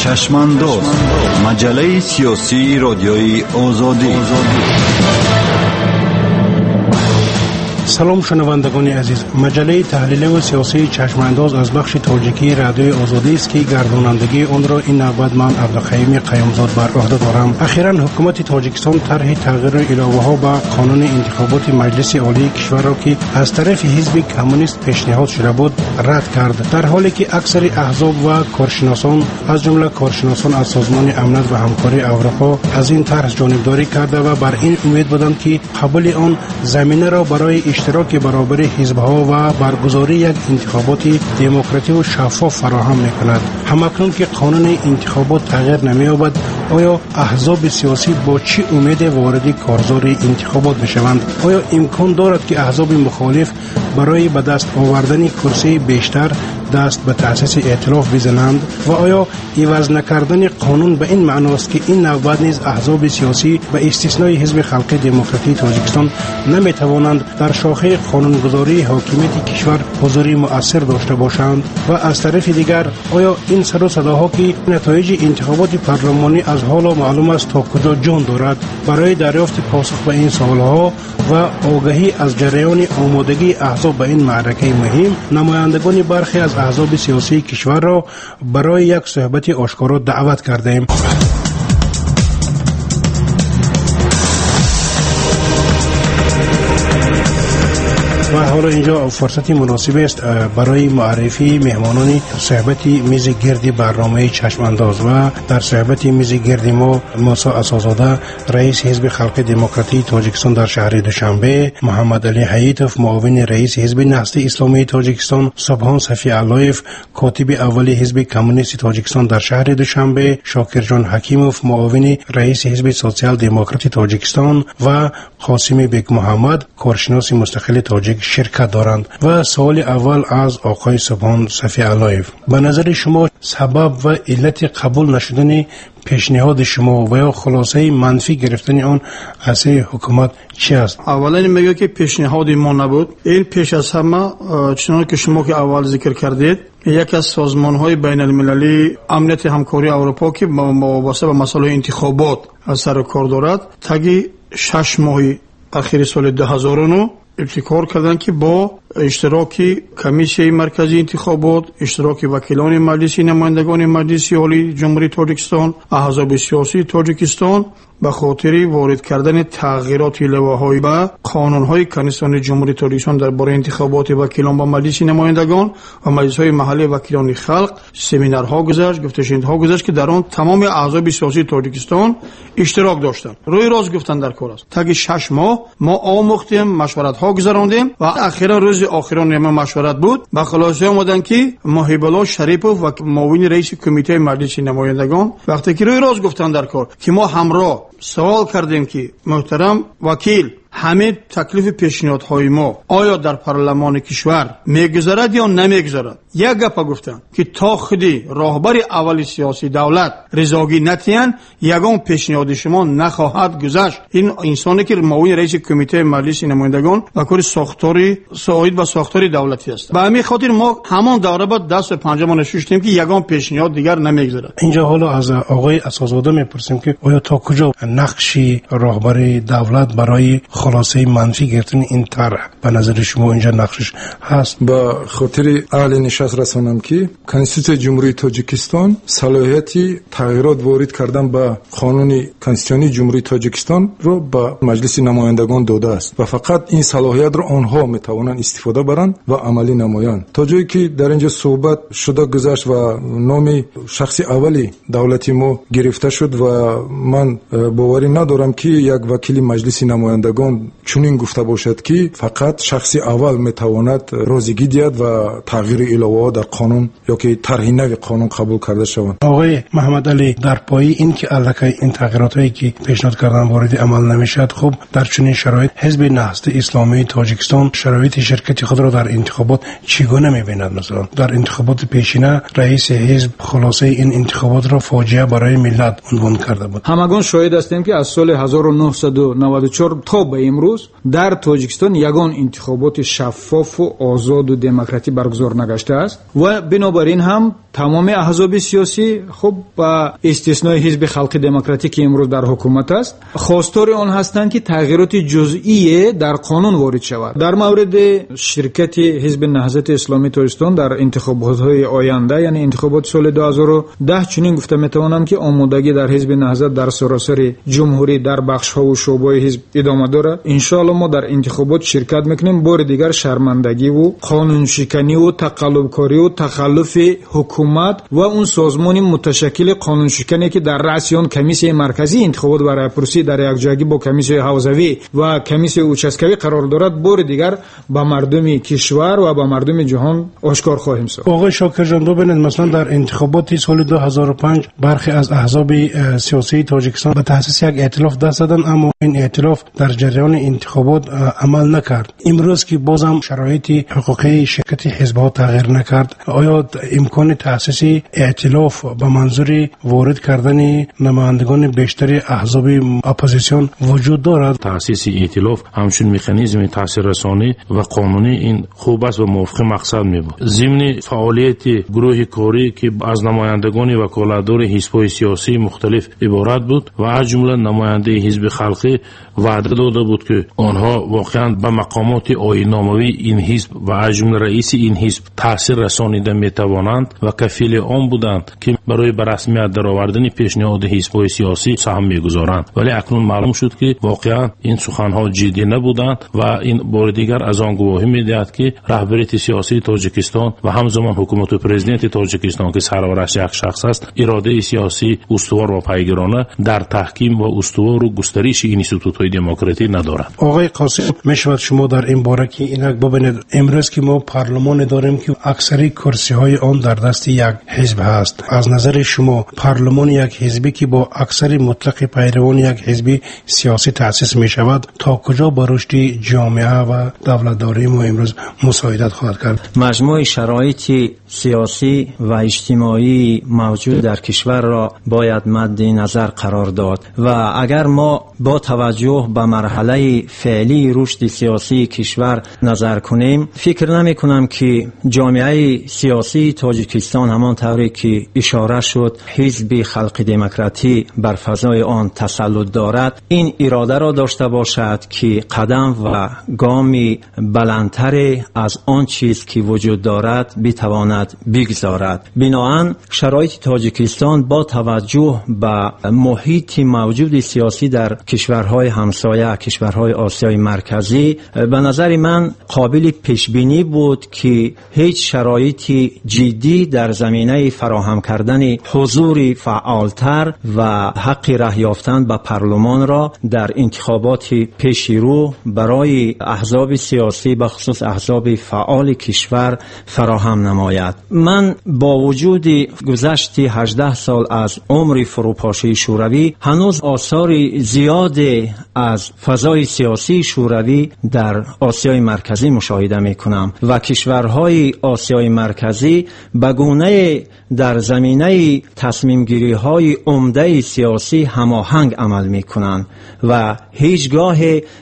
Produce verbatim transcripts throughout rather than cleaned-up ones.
چشمانداز، مجله سیاسی رادیوی آزادی. سلام شنوندگان عزیز، مجله تحلیلی و سیاسی چشمانداز از بخش تاجیکی رادیوی آزادی است که گردانندگی آن را این نوبت من عبدالخیم قیامزاد بر عهده دارم. اخیراً حکومت تاجیکستان طرح تغییر الهه‌ها به قانون انتخابات مجلس عالی کشور را که از طرف حزب کمونیست پیشنهاد شده بود رد کرد، در حالی که اکثر احزاب و کارشناسان از جمله کارشناسان از سازمان امنیت و همکاری اروپا از این طرح جانبداری کرده و بر این امید بودند که قبول آن زمینه را برای اشتراک برابر حزب‌ها و برگزاری یک انتخابات دموکراتیک و شفاف فراهم می‌کند. همکنون که قانون انتخابات تغییر نمی‌یابد، آیا احزاب سیاسی با چه امید وارد کارزار انتخابات بشوند؟ آیا امکان دارد که احزاب مخالف برای به دست آوردن کرسی بیشتر دست به تأسیس ائتلاف بزنند؟ و آیا عوض نکردن قانون به این معنی است که این نوبت نیز احزاب سیاسی به استثنای حزب خلق دموکراتیک تاجیکستان نمی‌توانند در شاخه قانونگذاری حاکمیت کشور حضوری مؤثر داشته باشند؟ و از طرف دیگر آیا این سر و صداها که نتایج انتخابات پارلمانی از حالا معلوم است تا کجا جان دارد، برای دریافت پاسخ به این سوالها و آگاهی از جریان آمادگی احزاب به این معرکه مهم، نمایندگان برخی از احزاب سیاسی کشور را برای یک صحبت آشکارا دعوت کردیم. و حالا اینجا فرصتی مناسب است برای معرفی مهمانان صحبت میز گرد برنامه چشم انداز. و در صحبت میز گرد ما موسی اساس‌زاده، رئیس حزب خلق دموکراتیک تاجیکستان در شهر دوشنبه، محمد علی حییتوف، معاون رئیس حزب نهضت اسلامی تاجیکستان، سبحان صفی علایف، کاتب اول حزب کمونیست تاجیکستان در شهر دوشنبه، شاکر جان حکیموف، معاون رئیس حزب سوسیال دموکرات تاجیکستان و قاسم بیگ محمد، کارشناس مستقل تاجیک شرکت دارند. و سوال اول از آقای سبحان صفی علایف: به نظر شما سبب و علت قبول نشدن پیشنهاد شما و یا خلاصه منفی گرفتن آن از حکومت چی است؟ اولا میگه که پیشنهاد ما نبود. این پیش از همه چنانکه که شما که اول ذکر کردید، یک از سازمان‌های بین المللی امنیت همکاری اروپا که وابسته به مسائل انتخابات از سر کار دارد، تگی شش ماه اخیر سال دو هزار و نه ابتکار کردن که با اشتراک کمیسیون مرکزی انتخابات، اشتراک وکیلان مجلس نمایندگان مجلس عالی جمهوری تاجیکستان، احزاب سیاسی تاجیکستان به خاطر وارد کردن تغییرات لوایح‌های و قانون‌های کنستان جمهوری تاجیکستان درباره انتخابات وکیلان به مجلس نمایندگان و مجلس‌های محلی وکیلان خلق سمینارها گذشت، گفتشنیدها گذشت که در آن تمام احزاب سیاسی تاجیکستان اشتراک داشتند. روی راست گفتن در کار است. تا شش ماه ما آموختیم، مشورت‌ها گذراندیم و اخیرا روز آخران ما مشورت بود، به خلاصه آمدن که محب الله شریفوف و معاون رئیس کمیته مجلس نمایندگان وقتی که روی راست گفتن در کار که ما همراه سوال کردیم که محترم وکیل، همه تکلیف پیشنهادهای ما آیا در پارلمان کشور میگذرد یا نمیگذرد؟ یک گپ گفتن که تا خودی راهبر اول سیاسی دولت رضاگی نتیان یگان پیشنهاد شما نخواهد گذشت. این انسانی که معاون رئیس کمیته مجلس نمایندگان و کار ساختاری سعید و ساختاری دولتی است. به همین خاطر ما همان دوره بعد دست پنجم نشستیم که یگان پیشنهاد دیگر نمیگذرد. اینجا حالا از آقای اساس‌زاده میپرسیم که آیا تا کجا نقشی راهبر دولت برای خلاصه منفی گرفتن این طرح به نظر شما اینجا نقشش هست؟ با خاطر اهل نشست رسانم که کنستیتوسیون جمهوری تاجیکستان صلاحیتی تغییرات وارد کردن به قانون کنستیتوسیونی جمهوری تاجیکستان رو به مجلس نمایندگان داده است و فقط این صلاحیت رو آنها میتوانند استفاده برند و عملی نمایند. تا جایی که در اینجا صحبت شده گذشت و نام شخص اولی دولتی ما گرفته شد و من باوری ندارم که یک وکیل مجلس نمایندگان چنین گفته باشد که فقط شخص اول میتواند رازیگی دهد و تغییر الهه‌ها در قانون یا که طرح نو قانون قبول کرده شوند. آقای محمد علی، در پای این که الکی این تغییراتی که پیشنهاد کردن وارد عمل نمیشد، خب در چنین شرایط حزب نهضت اسلامی تاجیکستان شرایط شرکت خود را در انتخابات چگونه می‌بیند؟ مثلا در انتخابات پیشینه رئیس حزب خلاصه این انتخابات را فاجعه برای ملت عنوان کرده بود. همگان شاهد هستیم که از سال هزار و نهصد و نود و چهار تا به امروز در تاجیکستان یگان انتخابات شفاف و آزاد و دموکراتیک برگزار نگشته است و بنابراین هم تمام احزاب سیاسی خب با استثنای حزب خلق دموکراتیک که امروز در حکومت است خواستار آن هستند که تغییرات جزئی در قانون وارد شود. در مورد شرکت حزب نهضت اسلامی تاجیکستان در انتخابات آینده یعنی انتخابات سال دو هزار و ده چنین گفته میتوانم که آمادگی در حزب نهضت در سراسر جمهوری در بخش‌ها و شعبه‌های حزب ادامه دارد. ان شاء الله ما در انتخابات شرکت میکنیم. بار دیگر شرمندگی و قانون شکنی و تقلبکاری و تخلف حکومت و اون سازمان متشکل قانون شکنی که در رأس آن کمیسیون مرکزی انتخابات و رایپرسی در یک جایی با کمیسیون حوزوی و کمیسیون اوچسکوی قرار دارد بار دیگر با مردم کشور و با مردم جهان آشکار خواهیم ساخت. آقای شاکر جان ببینید مثلا در انتخابات سال دو هزار و پنج برخی از احزاب سیاسی تاجیکستان به تأسیس یک ائتلاف دست زدند اما این ائتلاف در جریان انتخابات عمل نکرد. امروز که بازم شرایط حقوقی شرکت حزب‌ها تغییر نکرد آیا امکان تأسیس ائتلاف به منظور وارد کردن نمایندگان بیشتر احزاب اپوزیسیون وجود دارد؟ تأسیس ائتلاف همچون مکانیزم تاثیررسانی و قانونی این خوب است و موافق مقصد میبود. ضمن فعالیت گروه کاری که از نمایندگان وکالتدار حزب‌های سیاسی مختلف عبارت بود و از جمله نماینده حزب خلقی وعده داده بود که آنها واقعا به مقامات آیین‌ناموی این حزب و از جمله رئیس این حزب تاثیر رسانیده میتوانند و کفیل آن بودند که برای به رسمیت درآوردن پیشنهاد حزب‌های سیاسی سهم میگذارند. ولی اکنون معلوم شد که واقعا این سخنها جدی نبودند و این بار دیگر از آن گواهی میدهد که رهبریت سیاسی تاجیکستان و همزمان حکومت و پرزیدنت تاجیکستان که سرورش یک شخص است اراده سیاسی استوار و پیگیرانه در تحکیم و استوار و گسترش این انستیتوت‌های دموکراتی ندارد. آقای قاسم میشود شما در این باره که اینک ببینید امروز که ما پارلمان داریم که اکثری کرسی های آن در دست یک حزب هست. از نظر شما پارلمان یک حزبی که با اکثر مطلق پیروان یک حزب سیاسی تأسیس می شود تا کجا با رشد جامعه و دولتداری ما امروز مساعدت خواهد کرد؟ مجموع شرایط سیاسی و اجتماعی موجود در کشور را باید مد نظر قرار داد و اگر ما با توجه به مرحله فعلی رشد سیاسی کشور نظر کنیم فکر نمی کنم که جامعه سیاسی تاجیکستان همان طوری که اشاره شد حزب خلق دموکراتی بر فضای آن تسلط دارد این اراده را داشته باشد که قدم و گامی بلندتر از آن چیز که وجود دارد بتواند بگذارد. بنابراین شرایط تاجیکستان با توجه به محیط موجود سیاسی در کشورهای همسایه کشورهای آسیای مرکزی به نظر من قابل پیش بینی بود که هیچ شرایط جدی در زمینه فراهم کردن حضور فعالتر و حق رأی یافتن به پارلمان را در انتخابات پیش رو برای احزاب سیاسی به خصوص احزاب فعال کشور فراهم نماید. من با وجود گذشت هجده سال از عمر فروپاشی شوروی هنوز آثار زیاد از فضای سیاسی شوروی در آسیای مرکزی مشاهده می کنم و کشورهای آسیای مرکزی به گونه در زمینه تصمیم گیری های عمده سیاسی هماهنگ عمل می کنند و هیچگاه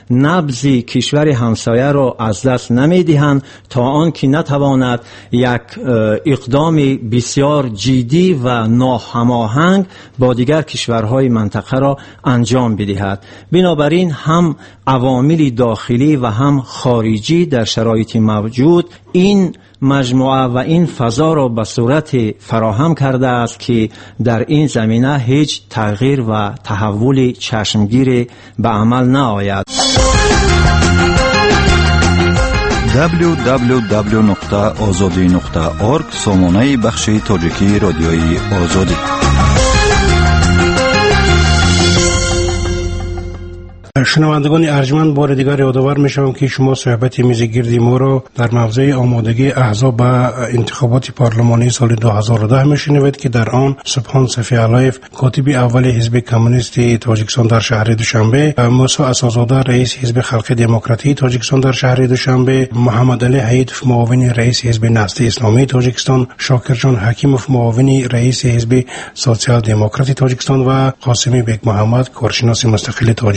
نبض کشور همسایه را از دست نمی دهند تا آنکه نتواند یک اقدام بسیار جدی و ناهماهنگ با دیگر کشورهای منطقه را انجام بدهد. بنابراین هم عوامل داخلی و هم خارجی در شرایط موجود این مجموعه و این فضا را به صورت فراهم کرده است که در این زمینه هیچ تغییر و تحول چشمگیر به عمل نآید. دبلیو دبلیو دبلیو نقطه آزادی نقطه اورگ سامانه بخش تاجیکی رادیوی آزادی. شنوندگان ارجمند بار دیگر یادآور میشم که شما صحبت میزگردی ما را در موضوع آمادگی احزاب به انتخابات پارلمانی سال دو هزار و ده میشنوید که در آن سبحان صفی علایف کاتب اول حزب کمونیست تاجیکستان در شهر دوشنبه، موسی اساس‌زاده رئیس حزب خلق دموکراتی تاجیکستان در شهر دوشنبه، محمد علی حیدف معاون رئیس حزب نهضت اسلامی تاجیکستان، شاکر جان حکیموف معاون رئیس حزب سوسیال دموکراتی تاجیکستان و قاسمی بیگ محمد کارشناس مستقل تاجیک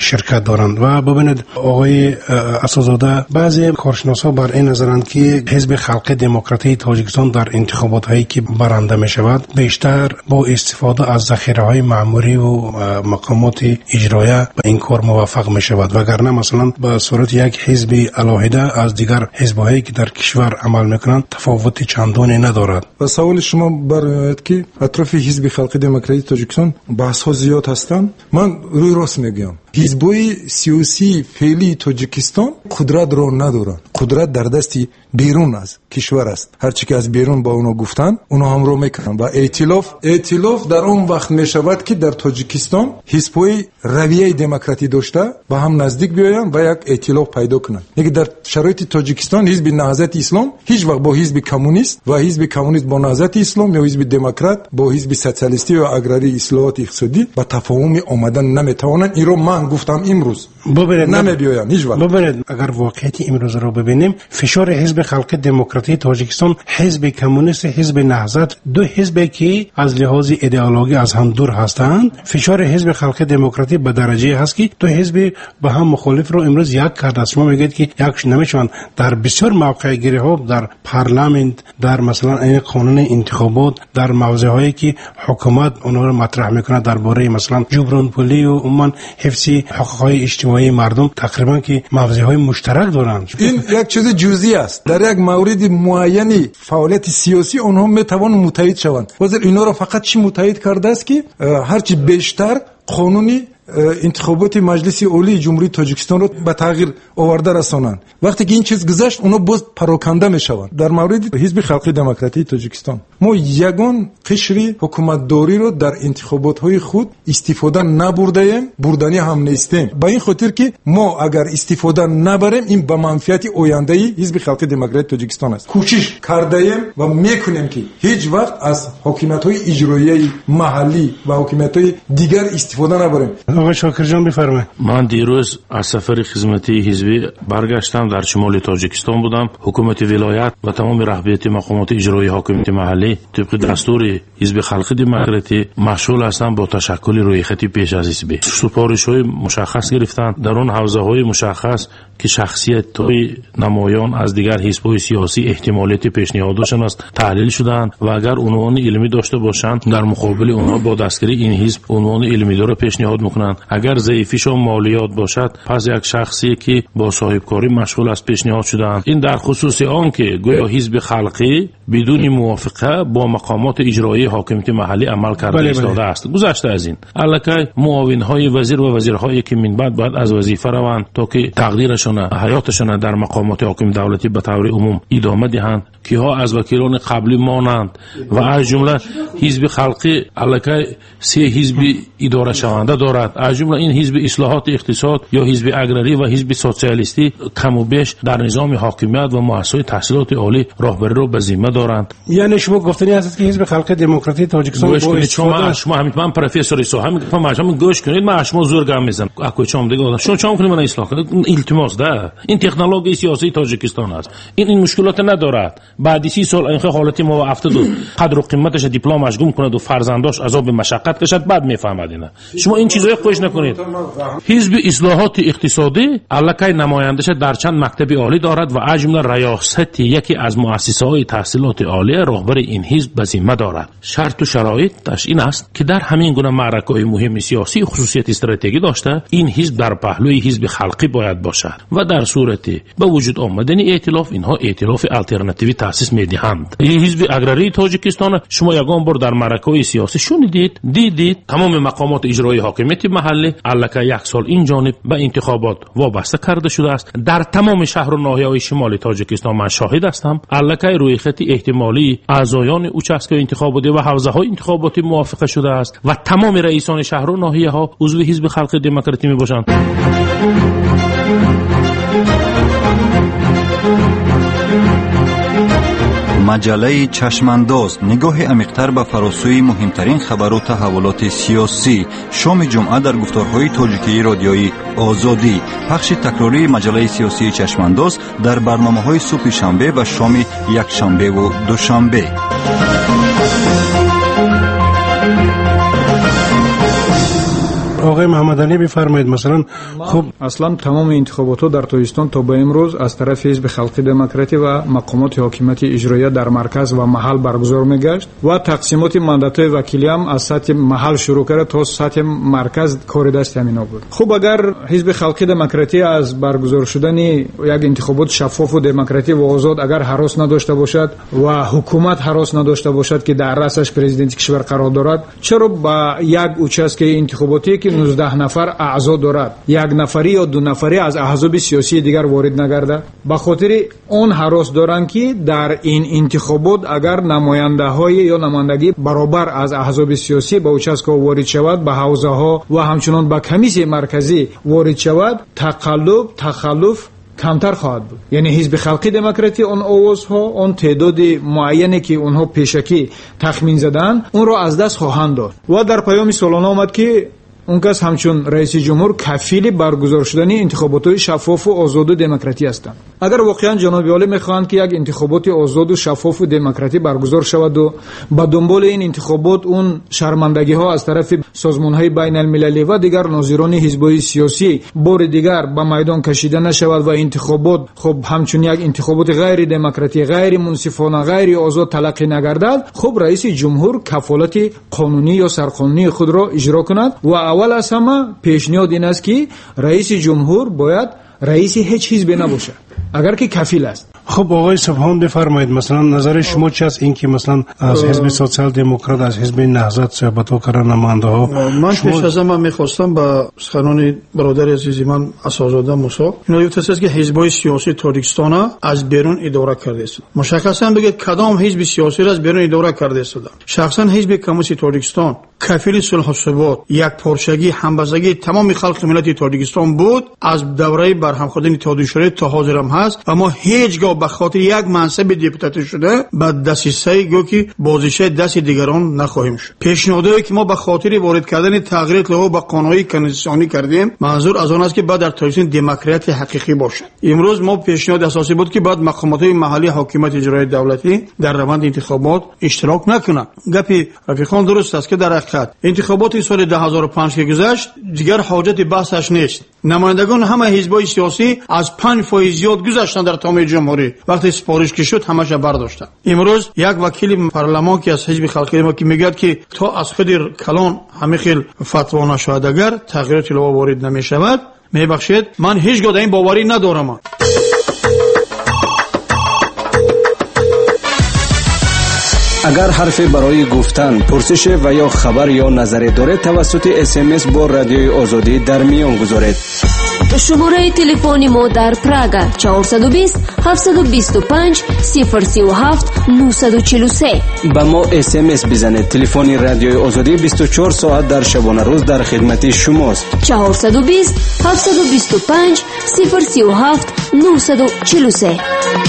شرکت دارند. و ببینید آقای اسدزاده، بعضی کارشناسا بر این نظرند که حزب خلق دموکراتی تاجیکستان در انتخابات هایی که برنده می شود بیشتر با استفاده از ذخیره های معمولی و مقامات اجرایه به این کار موفق می شود، وگرنه مثلا به صورت یک حزب علاهده از دیگر حزب‌هایی که در کشور عمل میکنند تفاوت چندانی ندارد. و سوال شما برمیاد که اطراف حزب خلق دموکراتی تاجیکستان بحث ها زیاد هستند. من روی راست میگم، حزب‌های سیاسی فعلی تاجیکستان قدرت را ندارند. قدرت در دست بیرون از کشور است. هرچی که از بیرون با اونا گفتن اونا هم رو میکنن و ائتلاف ائتلاف در اون وقت میشود که در تاجیکستان حزب‌های رویه دموکراتی داشته با هم نزدیک بیاین و یک ائتلاف پیدا کنن. دیگه در شرایط تاجیکستان حزب نهضت اسلام هیچ وقت با حزب کمونیست و حزب کمونیست با نهضت اسلام یا حزب دموکرات با حزب سوسیالیستی و اگراری اصلاحات اقتصادی با تفاهم آمدن نمیتوانند. این رو من گفتم امروز نمیبیاین هیچ وقت. ببینید اگر واقعیت امروز رو ببینیم، فشار حزب خلق دموکراتی تاجیکستان، حزب کمونیست، حزب نهضت، دو حزبی که از لحاظ ایدئولوژی از هم دور هستند، فشار حزب خلق دموکراتی به درجه هست که دو حزب با هم مخالف رو امروز یک کرده است. شما میگید که یکش نمیشوند. در بسیار موقع گیری ها در پارلمان، در مثلا این قانون انتخابات، در موضوع هایی که حکومت اونها رو مطرح میکنه درباره مثلا جبران پولی و عموما حفظ حقوق های اجتماعی مردم، تقریبا که موضوع های مشترک دارند. این یک چیز جزئی است. در یک مورد معینی فعالیت سیاسی اونها میتوان متحد شوند. وزیر اینا رو فقط چی متحد کرده است که هرچی بیشتر قانونی انتخابات مجلس عالی جمهوری تاجیکستان رو به تغییر آورده رسانند. وقتی که این چیز گذشت اونا باز پراکنده میشوند. در مورد حزب خلق دموکراتی تاجیکستان ما یگان قشری حکومت داری رو در انتخابات های خود استفاده نبردیم، بردنی هم نیستیم. به این خاطر که ما اگر استفاده نبریم این به منفعت آینده حزب خلق دموکراتی تاجیکستان است. کوشش کردیم و میکنیم که هیچ وقت از حکومت های اجرایی محلی و حکومت های دیگر استفاده نبریم. آقای شاکر جان بفرمایید. من دیروز از سفر خدمتی حزبی برگشتم، در شمال تاجیکستان بودم. حکومت ولایت و تمام رهبریت مقامات اجرایی حاکمیت محلی طبق دستور حزب خلق دموکراتی مشغول هستند با تشکل رویخطی پیش از حزبی. سفارش‌های مشخص گرفتند در اون حوزه‌های مشخص که شخصیت‌های نمایان از دیگر حزب‌های سیاسی احتمالاتی پیشنهادشون است تحلیل شدند و اگر عنوان علمی داشته باشند در مقابل اونها با دستگیری این حزب عنوان علمی داره پیشنهاد میکنند. اگر ضعیفیش و مالیات باشد پس یک شخصی که با صاحبکاری مشغول است پیشنهاد شدند. این در خصوص آن که گویا حزب خلقی بدون موافقه با مقامات اجرایی حاکمیت محلی عمل کرده ایستاده است. گذشته از این الکی معاون‌های وزیر و وزیرهایی که من بعد باید از وظیفه روند تا که تقدیرشون حیاتشون در مقامات حاکم دولتی به طور عموم ادامه دهند، که ها از وکیلان قبلی مانند و از جمله حزب خلقی الکی سه حزب اداره شونده دارد. از جمله این حزب اصلاحات اقتصاد یا حزب اگراری و حزب سوسیالیستی کم و بیش در نظام حاکمیت و مؤسسات تحصیلات عالی راهبری را به ذمه دارند. یعنی شما گفتنی هست که حزب خلق دموکراتی تاجیکستان با شما شما همین من پروفسور ایسا همین فهم شما گوش کنید، من شما زور گام میزنم اكو چم دیگه شما چم کنید من اصلاح کنید. التماس ده این تکنولوژی سیاسی تاجیکستان است. این این مشکلات ندارد. بعد سی سال این حالتی ما افتاد و قدر و قیمتش دیپلمش گم کند و فرزنداش عذاب مشقت کشد بعد میفهمد. اینا شما این چیزای خوش نکنید. حزب اصلاحات اقتصادی الکی نمایندش در چند مکتب عالی دارد و از جمله ریاست یکی از مؤسسه‌های تحصیلات عالی راهبر این حزب به ذمه دارد. شرط و شرایطش این است که در همین گونه معرکه‌های مهم سیاسی خصوصیت استراتژی داشته این حزب در پهلوی حزب خلقی باید باشد و در صورتی به وجود آمدن ائتلاف اینها ائتلاف آلترناتیوی تأسیس می‌دهند. این حزب اگراری تاجیکستان شما یگان بار در معرکه‌های سیاسی شنیدید دیدید تمام مقامات اجرایی حاکمیت محلی الکی یک سال این جانب به انتخابات وابسته کرده شده است. در تمام شهر و ناحیه‌های شمال تاجیکستان من شاهد هستم الکی روی خط احتمالی اعضایان اوچسک انتخاباتی و حوزه‌های انتخاباتی موافقه شده است و تمام رئیسان شهر و ناحیه‌ها عضو حزب خلق دموکراتی میباشند. مجله چشمانداز نگاه عمیق‌تر به فراسوی مهمترین خبر و تحولات سیاسی. شام جمعه در گفتارهای تاجیکی رادیویی آزادی. پخش تکراری مجله سیاسی چشمانداز در برنامه‌های صبح شنبه و شام یک شنبه و دوشنبه. آقای محمد علی بفرمایید. مثلا خب اصلا تمام انتخابات ها در تویستان تا به امروز از طرف حزب خلقی دموکراتی و مقامات حاکمیت اجرایی در مرکز و محل برگزار میگشت و تقسیمات ماندات وکیلی هم از سطح محل شروع کرده تا سطح مرکز کار دست همینا بود. خب اگر حزب خلقی دموکراتی از برگزار شدن یک انتخابات شفاف و دموکراتی و آزاد اگر هراس نداشته باشد و حکومت هراس نداشته باشد که در رأسش پرزیدنت کشور قرار دارد، چرا با یک اوچسکه انتخاباتی که نوزده نفر اعضا دارد یک نفری یا دو نفری از احزاب سیاسی دیگر وارد نگرده؟ به خاطر اون هراس دارند که در این انتخابات اگر نماینده های یا نمایندگی برابر از احزاب سیاسی به اوچسکه وارد شود، به حوزه ها و همچنان به کمیسیون مرکزی وارد شود، تقلب تخلف کمتر خواهد بود. یعنی حزب خلقی دموکراتی اون آوازها، اون تعداد معینی که اونها پیشکی تخمین زدن، اون رو از دست خواهند داد. و در پیام سالانه آمد که اون کس همچون رئیس جمهور کفیل برگزار شدن انتخابات شفاف و آزاد و دموکراتی هستند. اگر واقعا جناب عالی میخواهند که یک انتخابات آزاد و شفاف و دموکراتی برگزار شود و با دنبال این انتخابات اون شرمندگی ها از طرف سازمان های بین المللی و دیگر ناظران حزبی سیاسی بار دیگر به میدان کشیده نشود و انتخابات خب همچون یک انتخابات غیر دموکراتی، غیر منصفانه، غیر آزاد تلقی نگردد، خب رئیس جمهور کفالت قانونی یا سرقانونی خود را اجرا کند و اول از همه پیشنهاد این است که رئیس جمهور باید رئیس هیچ حزبی نباشه اگر که کفیل است. خب آقای سبحان بفرمایید، مثلا نظر شما چی است؟ این که مثلا از حزب سوسیال دموکرات، از حزب نهضت صحبت ها کردن نماینده ها. من شما... پیش از همه میخواستم با سخنان برادر عزیز من اساتذه موسی اینا گفته است که حزب‌های سیاسی تاجیکستان از بیرون اداره کرده است. مشخصا بگید کدام حزب سیاسی را از بیرون اداره کرده است؟ شخصا حزب کمونیست تاجیکستان کفیل صلح و ثبات، یک پارچگی، همبستگی تمام خلق ملت تاجیکستان بود از دوره برهم خوردن اتحادیه شوروی تا حاضر هم هست. اما هیچگاه به خاطر یک منصب دپوتاتی شده بعد دسیسه گو که بازیشه دست دیگران نخواهیم شد. پیشنهادی که ما به خاطر وارد کردن تغییرات لایحه به قانونی کنستیتوسیونی کردیم منظور از آن است که بعد در تاجیکستان دموکراسی حقیقی باشد. امروز ما پیشنهاد اساسی بود که بعد مقامات محلی حکومت اجرایی دولتی در روند انتخابات اشتراک نکنند. گپی رفیقان درست است که در حقیقت انتخابات سال دو هزار و پنج که گذشت دیگر حاجت بحثش نیست. نمایندگان همه حزب‌های سیاسی از پنج فایز زیاد گذشتن در تمام جمهوری، وقتی سپارش که شد همش برداشتن. امروز یک وکیل پارلمان که از حزب خلقی ما که میگه که تا از خود کلان همه خیل فتوا نشود اگر تغییرات لایحه وارد نمیشود، میبخشید من هیچ گونه این باوری ندارم. اگر حرفی برای گفتن، پرسش و یا خبر یا نظری دارید توسط اس ام اس با رادیوی آزادی در میان گذارید. شماره تلفن ما در پراگ چهارصد و بیست هفتصد و بیست و پنج صفر سی و هفت نهصد و چهل و سه. با ما اس ام اس بزنید. تلفن رادیوی آزادی بیست و چهار ساعت در شبانه روز در خدمت شماست. چهارصد و بیست هفتصد و بیست و پنج صفر سی و هفت نهصد و چهل و سه.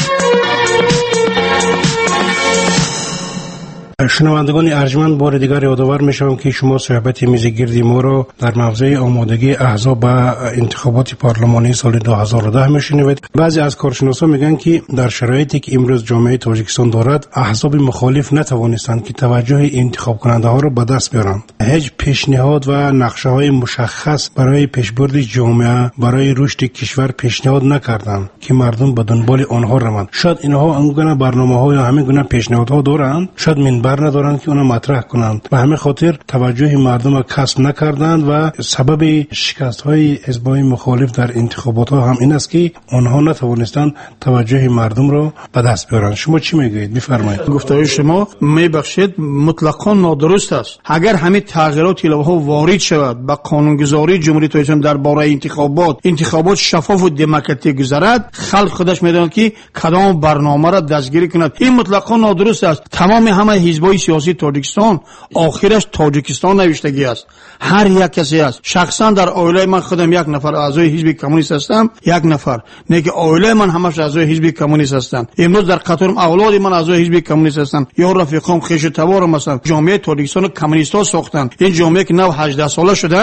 شنوندگان ارجمند، بار دیگر یادآور میشم که شما صحبت میزگردی ما را در موضوع آمادگی احزاب به انتخابات پارلمانی سال دو هزار و ده میشنوید. بعضی از کارشناسان میگن که در شرایطی که امروز جامعه تاجیکستان دارد، احزاب مخالف نتوانستند که توجه انتخاب کننده ها را به دست بیارند. هیچ پیشنهاد و نقشه های مشخص برای پیشبرد جامعه، برای رشد کشور پیشنهاد نکردند که مردم به دنبال آنها روند. شاید اینها انگونه برنامه‌ها یا همین گونه پیشنهادها دارند، شاید منبر ندارند که اونها مطرح کنند. به همین خاطر توجه مردم را کسب نکردند و سبب شکست های حزب‌های مخالف در انتخابات ها هم این است که آنها نتوانستند توجه مردم را به دست بیارند. شما چی میگویید؟ بفرمایید. گفتگوی شما میبخشید مطلقاً نادرست است. اگر همین تغییرات لایحه وارد شود به قانونگذاری جمهوری تاجیکستان درباره انتخابات انتخابات شفاف و دموکراتیک گذرد، خلق خودش میداند که کدام برنامه را دستگیری کند. این مطلقاً نادرست است. تمام همه حزب‌های سیاسی تاجیکستان آخرش تاجیکستان نوشتگی است. هر یک کسی است. شخصا در عائله من خودم یک نفر اعضای حزب کمونیست هستم، یک نفر نه که عائله من همش اعضای حزب کمونیست هستند. امروز در قطارم اولاد من اعضای حزب کمونیست هستند. یا رفیقام خیش تبارم مثلا جامعه تاجیکستان کمونیستا ساختند. این جامعه که نو هجده ساله شده است،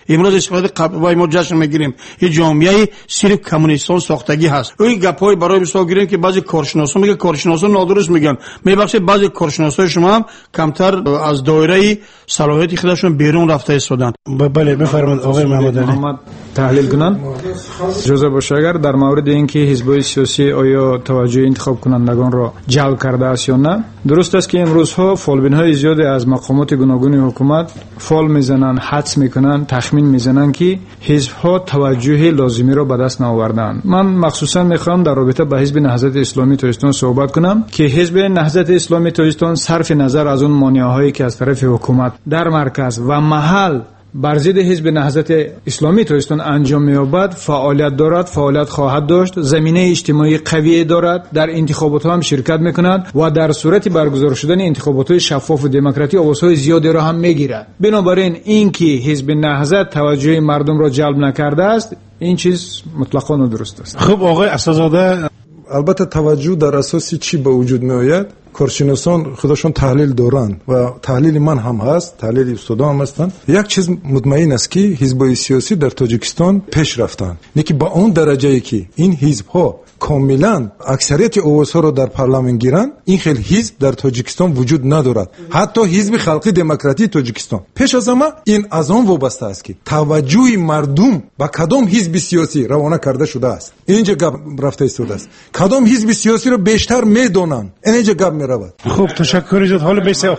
امروز استفاده قبل ما جشن میگیریم این جامعه صرف کمونیستان ساختگی هست. این گپای برای مثال گیریم که بعضی کارشناسان میگه کارشناسان نادرست میگن، میبخشه بعضی کارشناسای شما هم کمتر از دایره صلاحیت خودشون بیرون رفته استادن. بله بفرمایید آقای محمد علی. محمد تحلیل کنن اجازه باشه اگر در مورد اینکه حزب‌های سیاسی آیا توجه انتخاب کنندگان را جلب کرده است یا نه، درست است که امروزها فالبین‌های زیادی از مقامات گوناگون حکومت فال میزنن، حدس میکنن، تخمین میزنن که حزب‌ها توجه لازمی را به دست نآوردند. من مخصوصا میخوام در رابطه با حزب نهضت اسلامی تاجیکستان صحبت کنم که حزب نهضت اسلامی تاجیکستان صرف نظر از اون مانعهایی که از طرف حکومت در مرکز و محل بر ضد حزب نهضت اسلامی تاجیکستان انجام می‌یابد فعالیت دارد، فعالیت خواهد داشت، زمینه اجتماعی قوی دارد، در انتخابات هم شرکت می‌کند و در صورت برگزار شدن انتخابات شفاف و دموکراتیک آوازهای زیادی را هم می‌گیرد. بنابراین اینکه حزب نهضت توجه مردم را جلب نکرده است، این چیز مطلقاً درست است. خب آقای اسدزاده، البته توجه در اساس چی به وجود میآید؟ کارشناسان خودشون تحلیل دارن و تحلیل من هم هست، تحلیل استادان هم هستن. یک چیز مطمئن است که حزب‌های سیاسی در تاجیکستان پیش رفتن، نه که با اون درجه‌ای که این حزب‌ها کاملا اکثریت اواسا رو در پارلمان گیرن، این خیلی حزب در تاجیکستان وجود ندارد. حتی حزب خلقی دموکراتی تاجیکستان پیش از همه این از آن وابسته است که توجه مردم به کدام حزب سیاسی روانه کرده شده است. اینجا گپ رفته ایستاده است. کدام حزب سیاسی رو بیشتر میدونن، اینجا گپ میرود. خب تشکر جد. حالا بسیار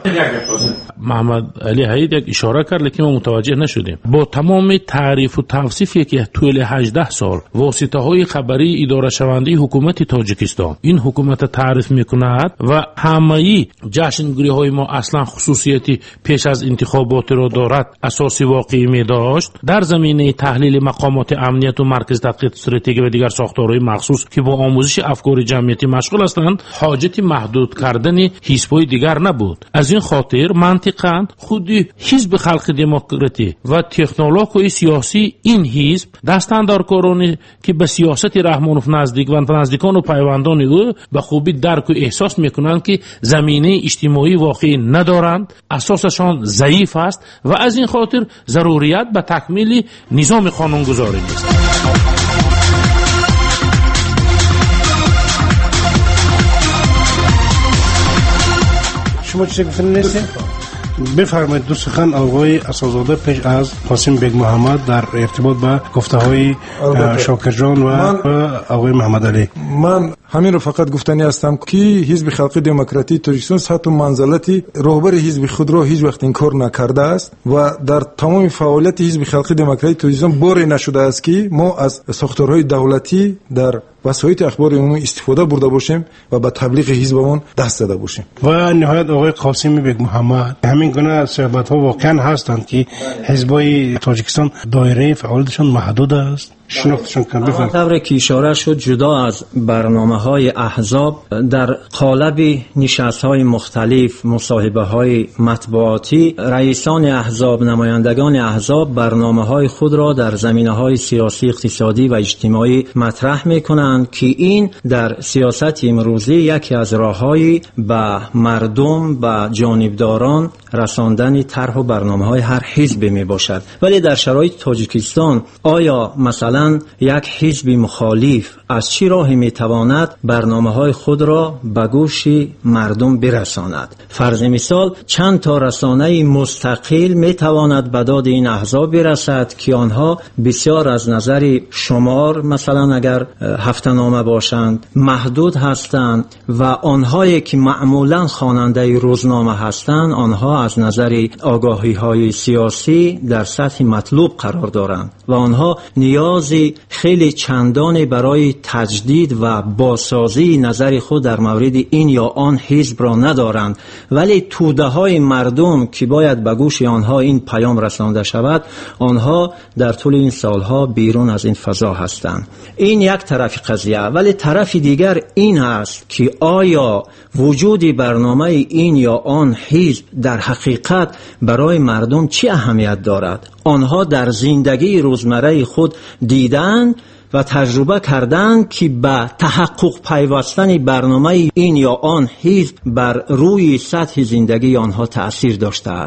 محمد علی حید یک اشاره کرد لیکن ما متوجه نشدیم. با تمام تعریف و توصیفی که طول هجده سال واسطه های خبری اداره شونده حکومت تاجیکستان این حکومت تعریف میکند و همه جشنگیری های ما اصلا خصوصیتی پیش از انتخابات را دارد اساسی واقعی می داشت، در زمینه تحلیل مقامات امنیت و مرکز تحقیق استراتژی و دیگر ساختارهای مخصوص که با آموزش افکار جمعیتی مشغول هستند حاجت محدود کردن حزب‌های دیگر نبود. از این خاطر منطقاً خود حزب خلق دموکراتی و تکنولوژی سیاسی این حزب دستاندارکارانی که به سیاست رحمانوف نزدیک و نزدیکان و پیوندان او به خوبی درک و احساس میکنند که زمینه اجتماعی واقعی ندارند، اساسشان ضعیف است و از این خاطر ضروریت به تکمیل نظام قانونگذاری است. شما چه گفتن نیستید؟ بفرمایید دو سخن آقای اسدزاده پیش از قاسم بیگ محمد در ارتباط با گفته های شاکر جان و آقای محمد علی. من همین رو فقط گفتنی هستم که حزب خلقی دموکراتی تاجیکستان سطح و منزلتی رهبر حزب خود را هیچ وقت انکار نکرده است و در تمام فعالیت حزب خلقی دموکراتی تاجیکستان باری نشده است که ما از ساختارهای دولتی در وسایل اخبار عمومی استفاده برده باشیم و به تبلیغ حزبمون دست داده باشیم. و نهایت آقای قاسم بیگ محمد، همین گونه صحبت ها واقعا هستند که حزبای تاجیکستان دایره فعالیتشان محدود است. شناختشون کن بفرمایید. طوری که اشاره شد جدا از برنامه‌های احزاب در قالب نشست‌های مختلف، مصاحبه‌های مطبوعاتی، رئیسان احزاب، نمایندگان احزاب برنامه‌های خود را در زمینه‌های سیاسی، اقتصادی و اجتماعی مطرح می‌کنند که این در سیاست امروزی یکی از راه‌های به مردم و جانبداران رساندن طرح و برنامه‌های هر حزب میباشد. ولی در شرایط تاجیکستان آیا مثلا یک حزب مخالف از چه راهی میتواند برنامه‌های خود را به گوش مردم برساند؟ فرض مثال چند تا رسانه مستقل میتواند به داد این احزاب برسد که آنها بسیار از نظر شمار مثلا اگر هفته نامه باشند محدود هستند و آنهایی که معمولا خواننده روزنامه هستند آنها از نظر آگاهی‌های سیاسی در سطح مطلوب قرار دارند و آنها نیاز خیلی چندانی برای تجدید و بازسازی نظر خود در مورد این یا آن حزب را ندارند، ولی توده های مردم که باید به گوش آنها این پیام رسانده شود آنها در طول این سالها بیرون از این فضا هستند. این یک طرف قضیه، ولی طرف دیگر این است که آیا وجود برنامه این یا آن حزب در حقیقت برای مردم چه اهمیت دارد؟ آنها در زندگی روزمره خود دیدن و تجربه کردن که به تحقق پیوستن برنامه این یا آن حزب بر روی سطح زندگی آنها تأثیر داشته است.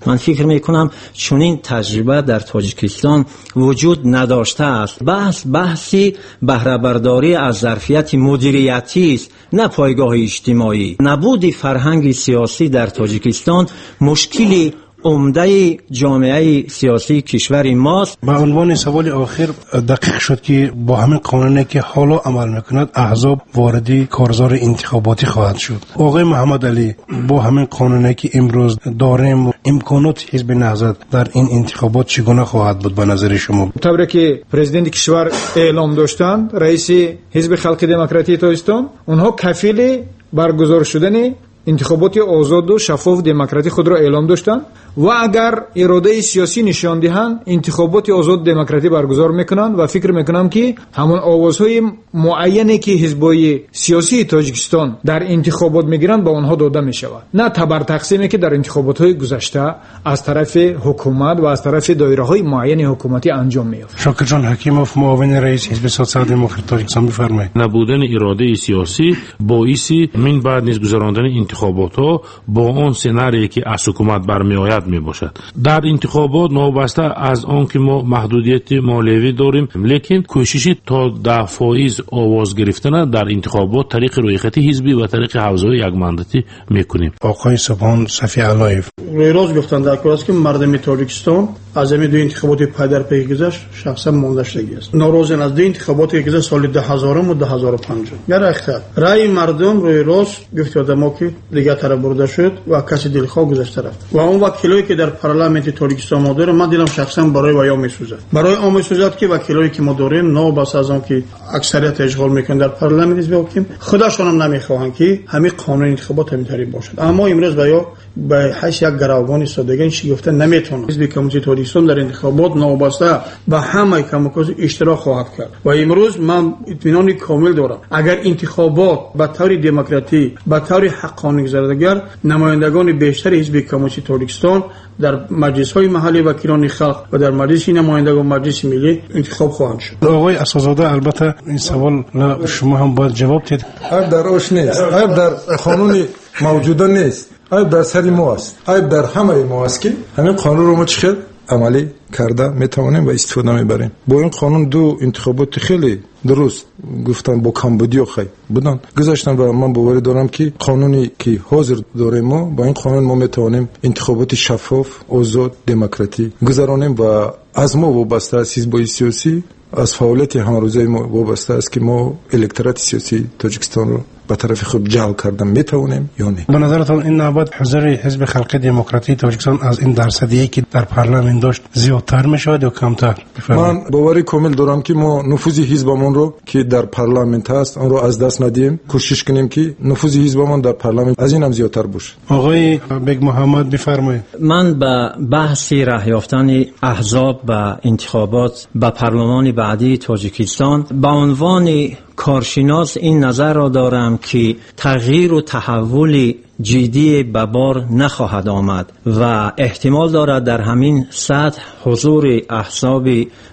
من فکر میکنم چنین تجربه در تاجیکستان وجود نداشته است. بحث بحثی بهره برداری از ظرفیت مدیریتی است، نه پایگاه اجتماعی. نبود فرهنگ سیاسی در تاجیکستان مشکلی عمده جامعه سیاسی کشور ماست. با عنوان سوال آخر دقیق شد که با همین قانونی که حالا عمل میکند احزاب واردی کارزار انتخاباتی خواهد شد. آقای محمد علی، با همین قانونی که امروز داریم امکانات حزب نهضت در این انتخابات چگونه خواهد بود به نظر شما؟ طوری که پرزیدنت کشور اعلام داشتند، رئیس حزب خلق دموکراتی تاجیکستان، اونها کفیل برگزار شدن انتخابات آزاد و شفاف دموکراتی خود را اعلام داشتند و اگر اراده سیاسی نشان دهند انتخابات آزاد دموکراتی برگزار میکنند و فکر میکنم که همون آوازهای معینی که حزبای سیاسی تاجیکستان در انتخابات میگیرند با اونها داده میشود، نه تبر تقسیمی که در انتخابات های گذشته از طرف حکومت و از طرف دایره های معین حکومتی انجام میافت. شاکر جان حکیموف، معاون رئیس حزب سوسیال دموکرات تاجیکستان، بفرمایید. نبودن اراده سیاسی باعث من بعد نیز گذراندن انتخابات ها با آن سناریویی که از حکومت برمی آید می باشد. در انتخابات نوبسته از آن که ما محدودیت مالیوی داریم، لیکن کوششی تا ده فایز آواز گرفتن در انتخابات طریق رویختی حزبی و طریق حوزه یک مانداتی میکنیم. آقای سبحان صفی علایف، روی راز گفتن در کلاس که مردم تاجیکستان از همین دو انتخابات پای در پی گذشت شخصا مانداشتگی است. ناراضی از دو انتخاباتی که گذشت سال دو هزار و دو هزار و پنج. گر اختر رای مردم روی راز گفت آدما که دیگه طرف برده شد و کسی دلخواه گذشته رفت و اون وکیلایی که در پارلمان تاجیکستان ما داریم، من دلم شخصا برای ویا میسوزد. برای عام میسوزد که وکیلایی که ما داریم نوبس از اون که اکثریت اشغال میکنن در پارلمان حزب حاکم، خودشون هم نمیخواهند که همین قانون انتخابات همینطوری باشد. اما امروز ویا به حیث یک گروگان سادگی چی گفته نمیتونه. حزب کمونیست تاجیکستان در انتخابات نوبسته و همه کمکاز اشتراک خواهد کرد و امروز من اطمینان کامل دارم اگر انتخابات به طور دموکراتی به طور حقانه گذرد، اگر نمایندگان بیشتر حزب کمونیست تاجیکستان در مجلس‌های محلی وکیلان خلق و در مجلس نمایندگان مجلس ملی انتخاب خواهند شد. آقای اساس‌زاده، البته این سوال شما هم باید جواب بدید. عیب در آش نیست، عیب در قانون موجوده نیست، عیب در سری ما است، عیب در همه ما است که همین قانون رو ما چخیل عملی کرده میتوانیم و استفاده میبریم. با این قانون دو انتخابات خیلی درست گفتن با کمبودی و خی بودن گذاشتن و من باور دارم که قانونی که حاضر داریم ما با این قانون ما میتوانیم انتخابات شفاف، آزاد، دموکراتی گذرانیم و از ما وابسته است حزب‌های سیاسی، از فعالیت همروزه ما وابسته است که ما الکترات سیاسی تاجیکستان رو به طرف خود جلب کردن میتوانیم یا نه. به نظرتون این نوبت حضور حزب خلق دموکراتی تاجیکستان از این درصدی که در پارلمان داشت زیادتر میشود یا کمتر؟ من باوری کامل دارم که ما نفوذ حزبمون رو که در پارلمان هست اون رو از دست ندیم، کوشش کنیم که نفوذ حزبمون در پارلمان از این هم زیادتر باشه. آقای بیگ محمد بفرمایید. من به بحث راه یافتن احزاب به انتخابات به پارلمان بعدی تاجیکستان به عنوان کارشناس این نظر را دارم که تغییر و تحول جدی به بار نخواهد آمد و احتمال دارد در همین سطح حضور احزاب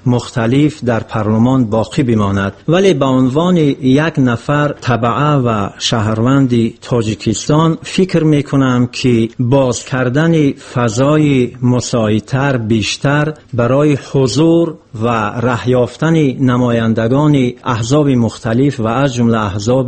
مختلف در پارلمان باقی بماند، ولی به عنوان یک نفر تبعه و شهروند تاجیکستان فکر می کنم که باز کردن فضای مساعدتر بیشتر برای حضور و راه یافتن نمایندگان احزاب مختلف و از جمله احزاب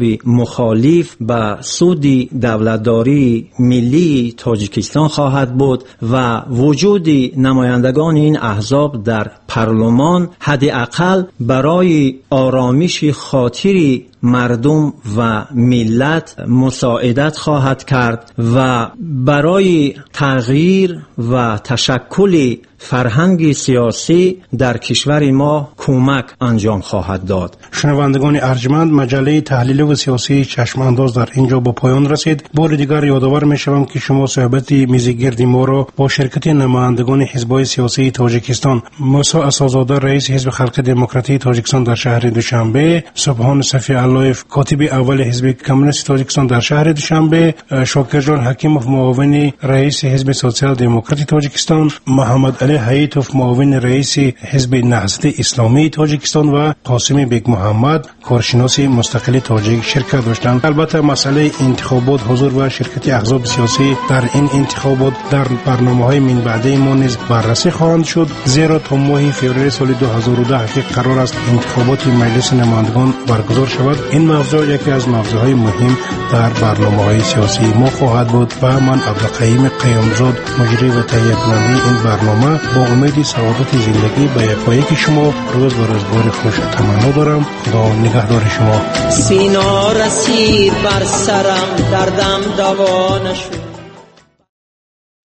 مخالف به سود دولتداری ملی تاجیکستان خواهد بود و وجود نمایندگان این احزاب در پارلمان حداقل برای آرامش خاطری مردم و ملت مساعدت خواهد کرد و برای تغییر و تشکل فرهنگ سیاسی در کشور ما کمک انجام خواهد داد. شنوندگان ارجمند، مجله تحلیل و سیاسی چشم انداز در اینجا با پایان رسید. بار دیگر یادآور می‌شوم که شما صحبت میزگرد ما را با شرکت نمایندگان حزب‌های سیاسی تاجیکستان، موسی اساس‌زاده رئیس حزب خلق دموکراتی تاجیکستان در شهر دوشنبه، سبحان صفی علایف کاتب اول حزب کمونیست تاجیکستان در شهر دوشنبه، شاکر جان حکیموف معاون رئیس حزب سوسیال دموکراتی تاجیکستان، محمد علی علی حیاتوف معاون رئیس حزب نهضت اسلامی تاجیکستان و قاسم بیگ محمد کارشناس مستقل تاجیک شرکت داشتند. البته مسئله انتخابات، حضور و شرکت احزاب سیاسی در این انتخابات در برنامه‌های من بعده ما نیز بررسی خواهند شد، زیرا تا ماه فوریه سال دو هزار و ده که قرار است انتخابات مجلس نمایندگان برگزار شود، این موضوع یکی از موضوعهای مهم در برنامه‌های سیاسی ما خواهد بود و من عبدالقیوم قیامزاد مجری و تهیه کننده این برنامه با امید سعادت زندگی به یکایک شما روز و روزگار خوش تمنا دارم. خدا نگهدار شما. سینا رسید بر سرم، دردم دوا نشد.